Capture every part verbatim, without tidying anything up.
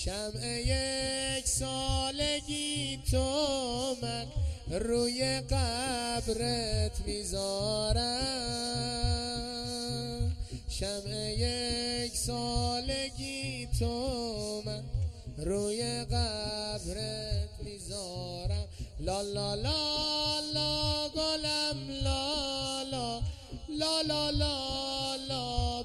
شمع یک سالگی تو من روی قبرت میذارم. شمع یک سالگی تو من روی قبرت میذارم. لا لا لا لا گلم لا لا لا لا لا لا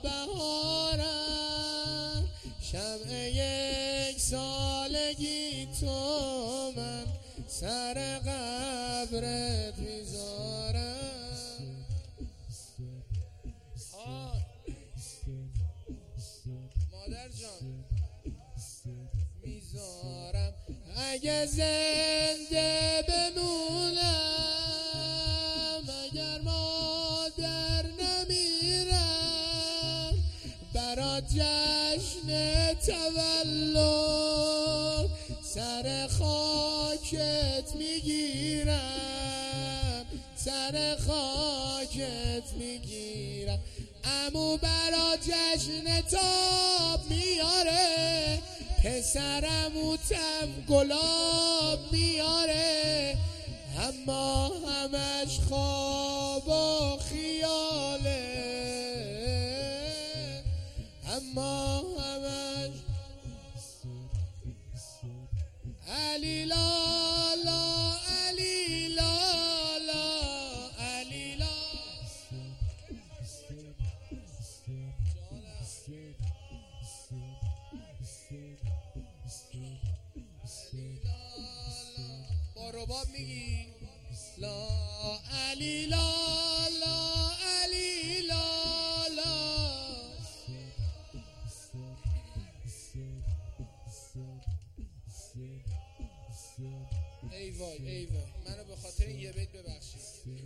بهارم. شمع یک سالگی تو من سر قبرت میذارم. مادر جان میذارم. اگه زنده بمونم، اگر مادر نمیرم، برات جشن تولد سر خاکت میگیرم، سر خاکت میگیرم. عمو برات جشن تاب میاره، پسرموتم گلاب میاره، اما همش خواب و خیاله، اما همش علی لالا علی لالا علی لالا. با رباب میگی لا علی لالا علی لالا. ای وای ای وای، منو به خاطر این یه بیت ببخشید.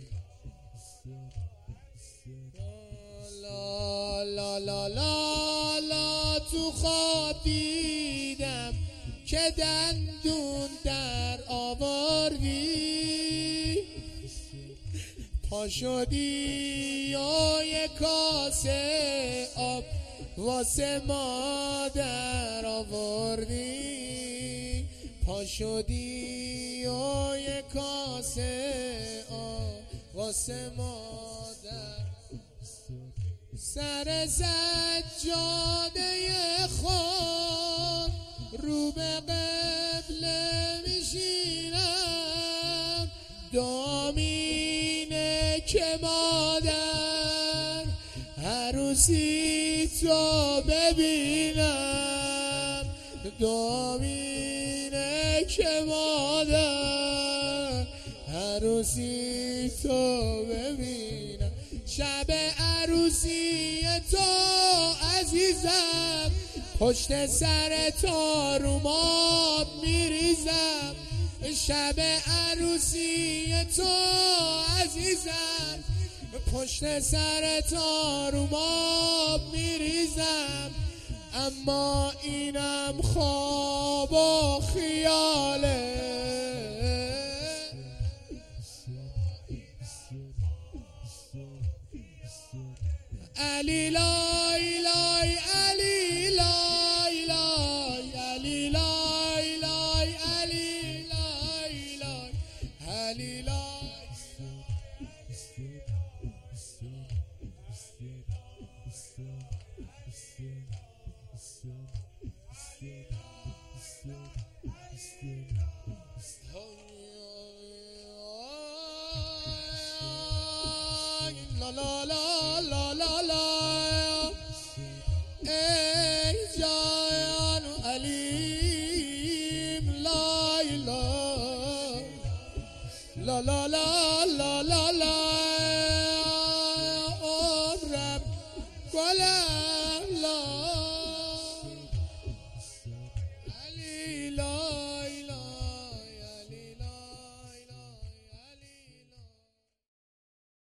لا لا لا لا لا تو خواب دیدم که دندون در آوردی، پا شدی یا یک کاسه آب واسه مادر آوردی، پا شدی یا یک کاسه آب واسه مادر. سر سجاده خود رو به قبله میشینم، دامینه که مادر عروسی تو ببینم، دامینه که مادر عروسی تو ببینم. شب عروسی تو عزیزم، پشت سر تو روماب میریزم. شب عروسی تو عزیزم، پشت سر تو روماب میریزم، اما اینم خواب و خیاله. علی لای لای علی لای لای علی لای لای علی لای لای علی لای. لا لا لا لا لا لا ای جان علیم لا لا لا لا